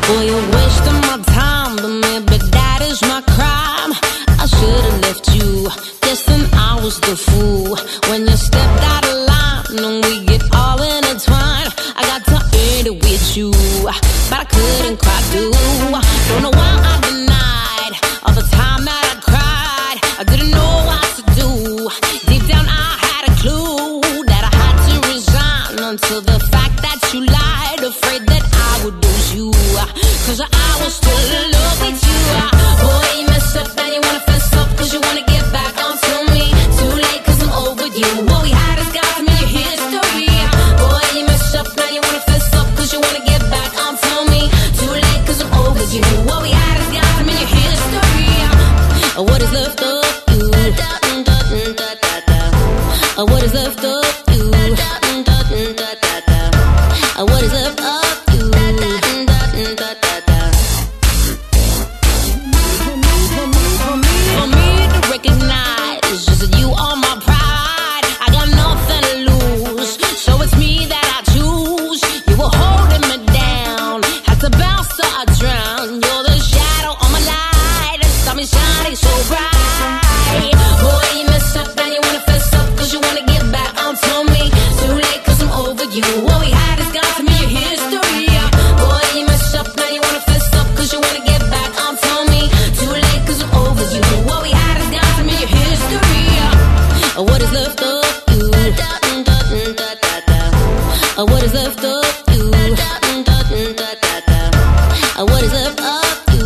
Boy, you're wasting my time, but maybe that is my crime. I should've left you, guessing I was the fool. When you stepped out of line and we get all intertwined, I got to end it with you, but I couldn't quite do. Don't know why I denied all the time that I cried. I didn't know what to do. Deep down I had a clue that I had to resign until the fact that you lied, afraid that I would lose you, cause I was still in love with you. Boy, you messed up and you wanna fess up, cause you wanna get back onto me. Too late cause I'm over you. What we had has got to be your history. Boy, you messed up and you wanna fess up, cause you wanna get back onto me. Too late cause I'm over you. What we had has got to be your history. What is left of you? What is left of you? What is left of you? For me to recognize just that you are my pride. I got nothing to lose, so it's me that I choose. You were holding me down, had to bounce so I drown. You're the shadow on my light, stop me shining so bright. Boy, you mess up and you wanna fess up, cause you wanna get back onto me. Too late cause I'm over you. What we had has got to be your history. Boy, you mess up and you wanna fess up, cause you wanna get back onto me. Too late cause I'm over you. What we had has got to be your history. What is left of you? What is left of you? What is left of you?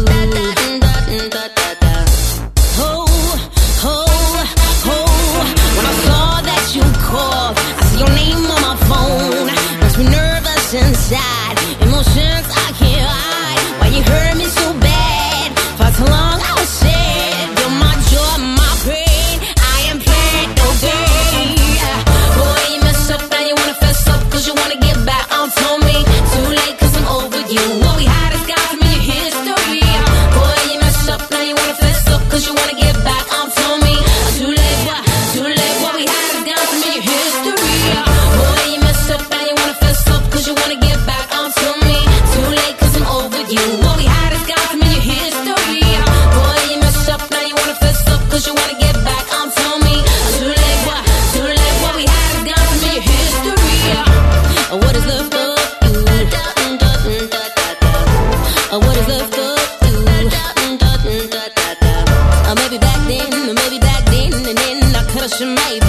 Oh, oh, oh. When I saw that you called, I see your name on my phone. Makes me nervous inside, emotions I can't hide. Why you hurt me so bad? For so long I was sad. You're my joy, my pain. I am playing no game. Boy, you mess up and you wanna fess up, cause you wanna get back onto me. Too late cause I'm over you. What we had has got to be your history. Boy, you mess up and you wanna fess up, cause you wanna get back onto me. Too late, too late. What we had has got to be your history. Boy, you mess up and you wanna fess up, cause you wanna get back onto me. Too late cause I'm over you. What we had has got to be your history. Boy, you mess up and you wanna fess up, cause you wanna get back onto me. Too late, too late. What we had has got to be your history. What is left of you? What is left of you? Maybe back then, and then I could've maybe.